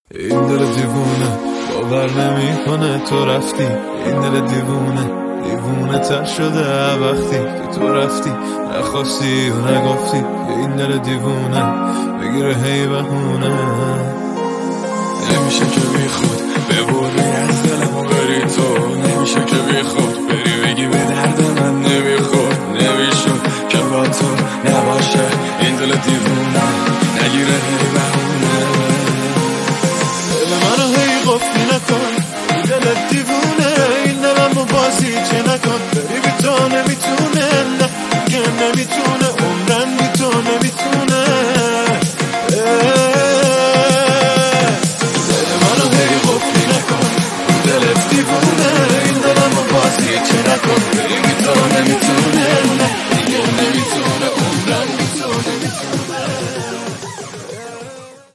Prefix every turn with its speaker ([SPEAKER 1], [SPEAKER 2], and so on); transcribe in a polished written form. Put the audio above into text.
[SPEAKER 1] این دل دیوونه باور نمیکنه تو رفتی. این دل دیوونه تر شده وقتی که تو رفتی. نخواستی و نگفتی که این دل دیوونه بگیره هی بهونه. نمیشه که بی خود ببری از دلمو بری تو. نمیشه که بی خود